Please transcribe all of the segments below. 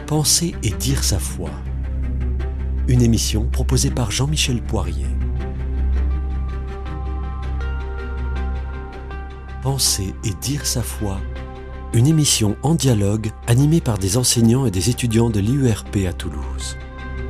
Penser et dire sa foi. Une émission proposée par Jean-Michel Poirier. Penser et dire sa foi. Une émission en dialogue animée par des enseignants et des étudiants de l'IURP à Toulouse.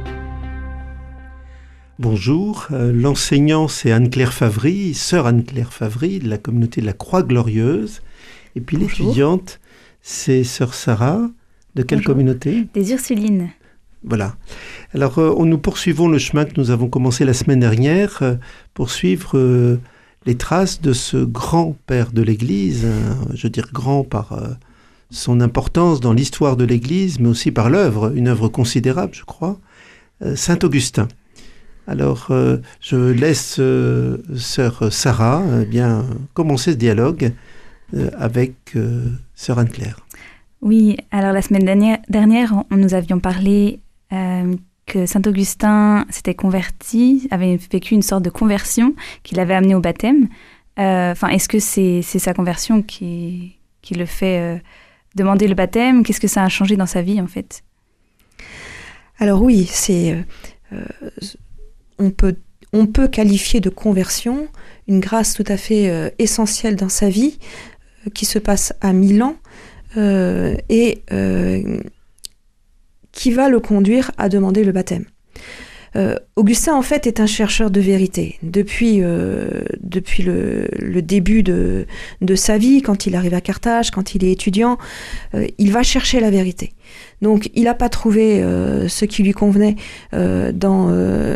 Bonjour, l'enseignant c'est Anne-Claire Favry, sœur Anne-Claire Favry de la communauté de la Croix-Glorieuse. Et puis Bonjour. L'étudiante c'est sœur Sarah, de quelle Bonjour. communauté ? Des Ursulines. Voilà. Alors nous poursuivons le chemin que nous avons commencé la semaine dernière, pour suivre les traces de ce grand père de l'Église, je veux dire grand par son importance dans l'histoire de l'Église, mais aussi par l'œuvre, une œuvre considérable je crois, Saint Augustin. Alors, je laisse sœur Sarah commencer ce dialogue avec sœur Anne-Claire. Oui, alors la semaine dernière, nous avions parlé que Saint Augustin s'était converti, avait vécu une sorte de conversion qui l'avait amené au baptême. Est-ce que c'est sa conversion qui le fait demander le baptême ? Qu'est-ce que ça a changé dans sa vie, en fait ? Alors oui, on peut qualifier de conversion une grâce tout à fait essentielle dans sa vie, qui se passe à Milan, et qui va le conduire à demander le baptême. Augustin, en fait, est un chercheur de vérité. Depuis le début de sa vie, quand il arrive à Carthage, quand il est étudiant, il va chercher la vérité. Donc, il n'a pas trouvé ce qui lui convenait dans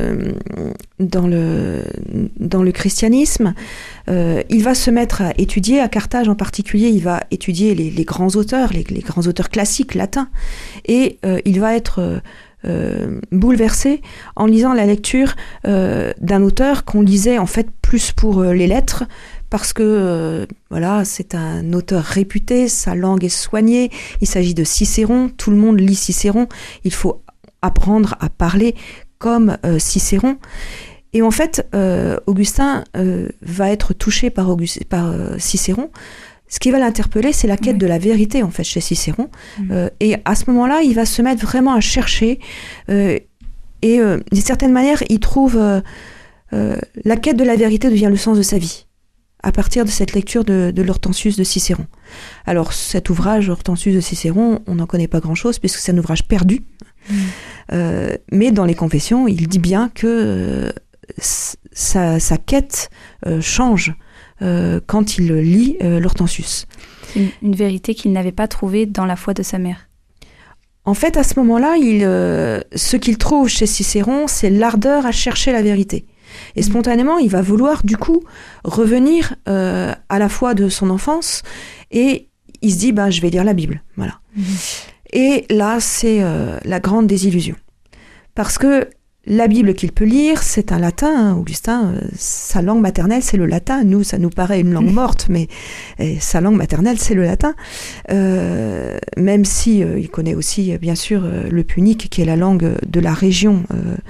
le christianisme. Il va se mettre à étudier, à Carthage en particulier, il va étudier les grands auteurs, les grands auteurs classiques latins, et il va être bouleversé en lisant la lecture d'un auteur qu'on lisait en fait plus pour les lettres, parce que c'est un auteur réputé, sa langue est soignée, il s'agit de Cicéron, tout le monde lit Cicéron, il faut apprendre à parler comme Cicéron. Et en fait, Augustin va être touché par Cicéron. Ce qui va l'interpeller, c'est la quête de la vérité, en fait, chez Cicéron. Et à ce moment-là, il va se mettre vraiment à chercher. Et d'une certaine manière, il trouve... la quête de la vérité devient le sens de sa vie, à partir de cette lecture de l'Hortensius de Cicéron. Alors, cet ouvrage, Hortensius de Cicéron, on n'en connaît pas grand-chose, puisque c'est un ouvrage perdu. Mais dans les Confessions, il dit bien que sa quête change quand il lit l'Hortensius. Une vérité qu'il n'avait pas trouvée dans la foi de sa mère. En fait, à ce moment-là, ce qu'il trouve chez Cicéron, c'est l'ardeur à chercher la vérité. Et spontanément, il va vouloir, du coup, revenir à la foi de son enfance, et il se dit, je vais lire la Bible. Voilà. Et là, c'est la grande désillusion. Parce que la Bible qu'il peut lire, c'est un latin. Augustin, sa langue maternelle, c'est le latin. Nous, ça nous paraît une langue morte, mais sa langue maternelle, c'est le latin. Même si il connaît aussi, bien sûr, le punique, qui est la langue de la région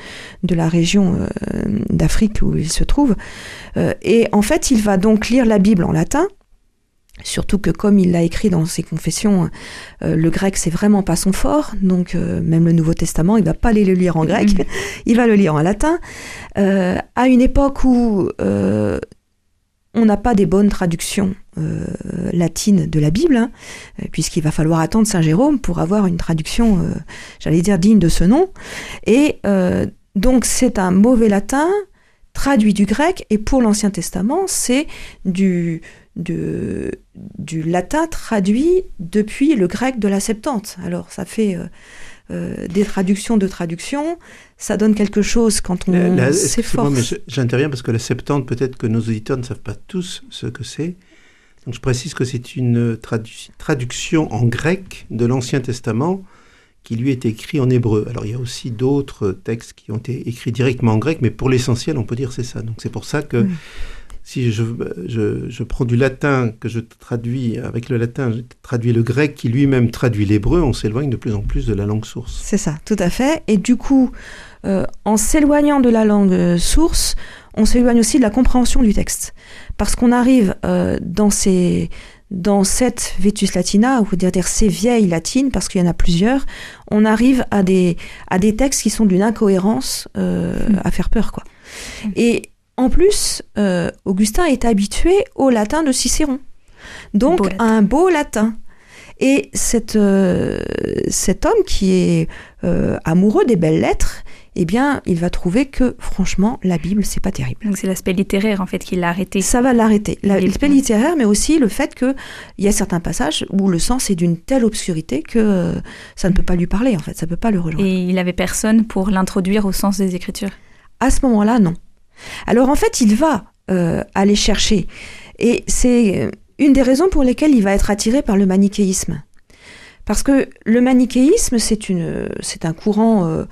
d'Afrique où il se trouve. Et en fait, il va donc lire la Bible en latin. Surtout que, comme il l'a écrit dans ses confessions, le grec, c'est vraiment pas son fort. Donc, même le Nouveau Testament, il va pas aller le lire en grec. Il va le lire en latin. À une époque où on n'a pas des bonnes traductions latines de la Bible, puisqu'il va falloir attendre Saint Jérôme pour avoir une traduction, digne de ce nom. Et donc, c'est un mauvais latin traduit du grec. Et pour l'Ancien Testament, c'est du latin traduit depuis le grec de la Septante. Alors ça fait des traductions de traductions, ça donne quelque chose quand on s'efforce. Mais j'interviens parce que la Septante, peut-être que nos auditeurs ne savent pas tous ce que c'est. Donc je précise que c'est une traduction en grec de l'Ancien Testament qui lui est écrit en hébreu. Alors il y a aussi d'autres textes qui ont été écrits directement en grec, mais pour l'essentiel on peut dire c'est ça. Donc c'est pour ça que si je prends du latin, que je traduis avec le latin, je traduis le grec qui lui-même traduit l'hébreu, on s'éloigne de plus en plus de la langue source. C'est ça, tout à fait. Et du coup, en s'éloignant de la langue source, on s'éloigne aussi de la compréhension du texte. Parce qu'on arrive dans ces dans cette Vetus Latina, ou dire ces vieilles latines, parce qu'il y en a plusieurs, on arrive à des textes qui sont d'une incohérence à faire peur, quoi. Et en plus, Augustin est habitué au latin de Cicéron, donc à un beau latin. Et cet homme qui est amoureux des belles lettres, eh bien, il va trouver que, franchement, la Bible, c'est pas terrible. Donc c'est l'aspect littéraire, en fait, qui l'a arrêté. Ça va l'arrêter. L'aspect littéraire, mais aussi le fait qu'il y a certains passages où le sens est d'une telle obscurité que ça ne peut pas lui parler, en fait, ça ne peut pas le rejoindre. Et il n'avait personne pour l'introduire au sens des Écritures? À ce moment-là, non. Alors, en fait, il va aller chercher. Et c'est une des raisons pour lesquelles il va être attiré par le manichéisme. Parce que le manichéisme, c'est un courant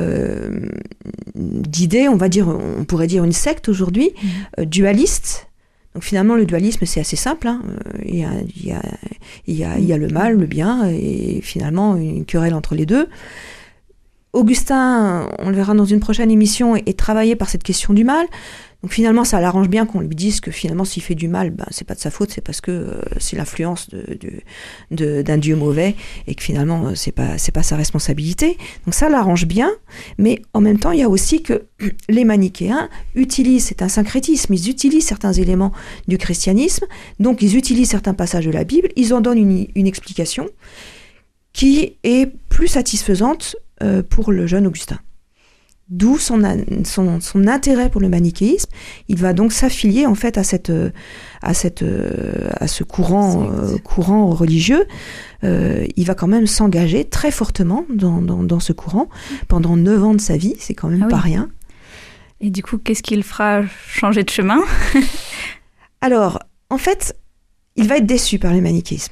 d'idées, on pourrait dire une secte aujourd'hui, dualiste. Donc finalement, le dualisme, c'est assez simple. Hein. Il y a le mal, le bien, et finalement, une querelle entre les deux. Augustin, on le verra dans une prochaine émission, est travaillé par cette question du mal. Donc finalement, ça l'arrange bien qu'on lui dise que finalement, s'il fait du mal, c'est pas de sa faute, c'est parce que c'est l'influence d'un dieu mauvais et que finalement, c'est pas sa responsabilité. Donc ça l'arrange bien, mais en même temps, il y a aussi que les manichéens utilisent, c'est un syncrétisme, ils utilisent certains éléments du christianisme, donc ils utilisent certains passages de la Bible, ils en donnent une explication qui est plus satisfaisante pour le jeune Augustin. D'où son intérêt pour le manichéisme. Il va donc s'affilier en fait à ce courant religieux. Il va quand même s'engager très fortement dans ce courant pendant 9 ans de sa vie. C'est quand même pas rien. Et du coup, qu'est-ce qu'il fera changer de chemin? Alors, en fait, il va être déçu par le manichéisme.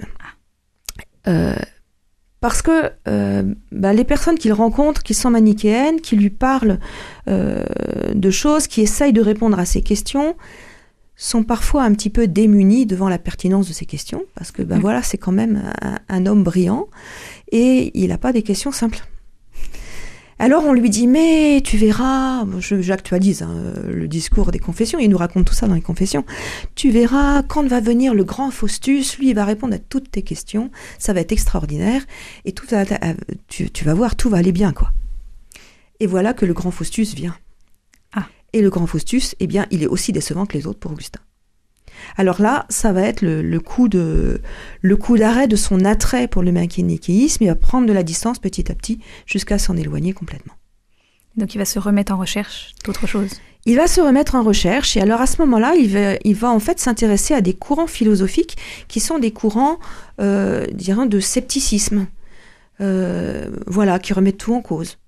Parce que les personnes qu'il rencontre, qui sont manichéennes, qui lui parlent de choses, qui essayent de répondre à ses questions, sont parfois un petit peu démunies devant la pertinence de ces questions, parce que voilà, c'est quand même un homme brillant, et il n'a pas des questions simples. Alors on lui dit, mais tu verras, j'actualise le discours des confessions, il nous raconte tout ça dans les confessions, tu verras, quand va venir le grand Faustus, lui il va répondre à toutes tes questions, ça va être extraordinaire, et tu vas voir, tout va aller bien, quoi. Et voilà que le grand Faustus vient. Et le grand Faustus, eh bien, il est aussi décevant que les autres pour Augustin. Alors là, ça va être le coup d'arrêt de son attrait pour le manichéisme. Il va prendre de la distance petit à petit jusqu'à s'en éloigner complètement. Donc il va se remettre en recherche d'autre chose. Il va se remettre en recherche et alors à ce moment-là, il va en fait s'intéresser à des courants philosophiques qui sont des courants, de scepticisme, qui remettent tout en cause.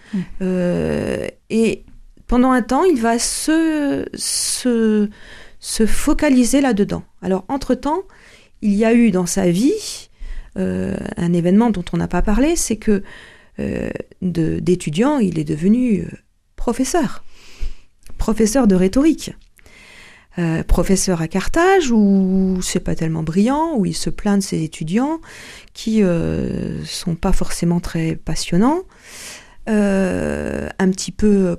Et pendant un temps, il va se focaliser là-dedans. Alors, entre-temps, il y a eu dans sa vie un événement dont on n'a pas parlé, c'est que d'étudiant, il est devenu professeur de rhétorique. Professeur à Carthage, où c'est pas tellement brillant, où il se plaint de ses étudiants, qui sont pas forcément très passionnants, un petit peu,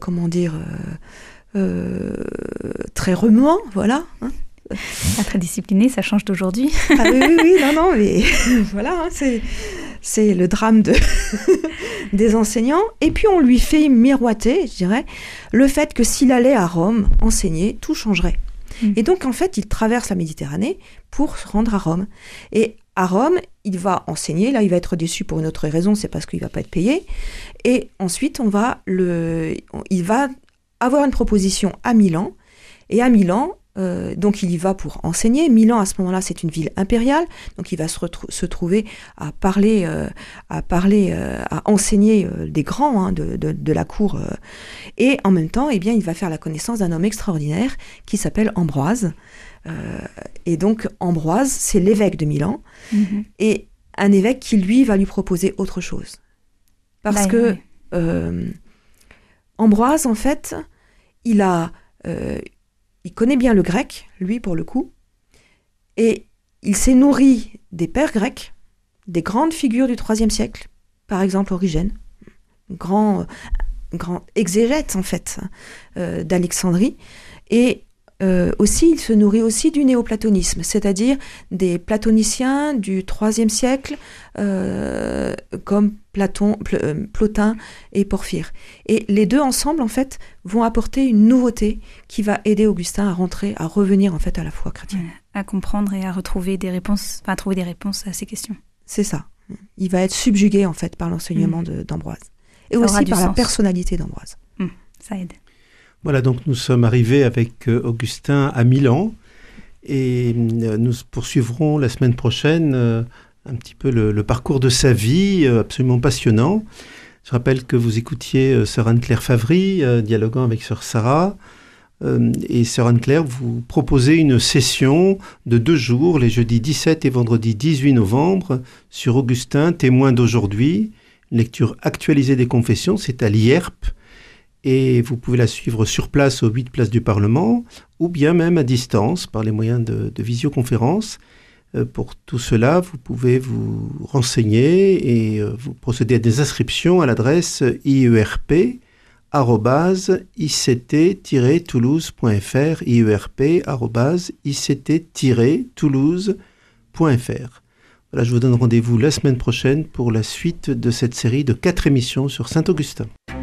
très remuant, voilà. Hein. Très discipliné, ça change d'aujourd'hui. Ah oui, non, mais voilà, c'est le drame des enseignants. Et puis on lui fait miroiter, je dirais, le fait que s'il allait à Rome enseigner, tout changerait. Et donc en fait, il traverse la Méditerranée pour se rendre à Rome. Et à Rome, il va enseigner. Là, il va être déçu pour une autre raison, c'est parce qu'il ne va pas être payé. Et ensuite, il va avoir une proposition à Milan. Et à Milan, donc il y va pour enseigner. Milan, à ce moment-là, c'est une ville impériale. Donc il va se trouver à enseigner des grands de la cour. Et en même temps, eh bien, il va faire la connaissance d'un homme extraordinaire qui s'appelle Ambroise. Et donc Ambroise, c'est l'évêque de Milan. Et un évêque qui, lui, va lui proposer autre chose. Parce que Ambroise, en fait, il connaît bien le grec, lui, pour le coup, et il s'est nourri des pères grecs, des grandes figures du IIIe siècle, par exemple Origène, grand exégète, en fait, d'Alexandrie, et aussi, il se nourrit aussi du néoplatonisme, c'est-à-dire des platoniciens du IIIe siècle, comme Plotin et Porphyre. Et les deux ensemble, en fait, vont apporter une nouveauté qui va aider Augustin à revenir en fait à la foi chrétienne. À comprendre et à retrouver des réponses, à trouver des réponses à ces questions. C'est ça. Il va être subjugué en fait par l'enseignement d'Ambroise. Et aussi par la personnalité d'Ambroise. Ça aide. Voilà, donc nous sommes arrivés avec Augustin à Milan et nous poursuivrons la semaine prochaine un petit peu le parcours de sa vie, absolument passionnant. Je rappelle que vous écoutiez sœur Anne-Claire Favry, dialoguant avec sœur Sarah. Et sœur Anne-Claire, vous proposez une session de 2 jours, les jeudis 17 et vendredi 18 novembre, sur Augustin, témoin d'aujourd'hui, une lecture actualisée des confessions, c'est à l'IERP. Et vous pouvez la suivre sur place aux 8 places du Parlement, ou bien même à distance, par les moyens de visioconférence. Pour tout cela, vous pouvez vous renseigner et vous procéder à des inscriptions à l'adresse ierp@ict-toulouse.fr, ierp@ict-toulouse.fr. Voilà, je vous donne rendez-vous la semaine prochaine pour la suite de cette série de 4 émissions sur Saint-Augustin.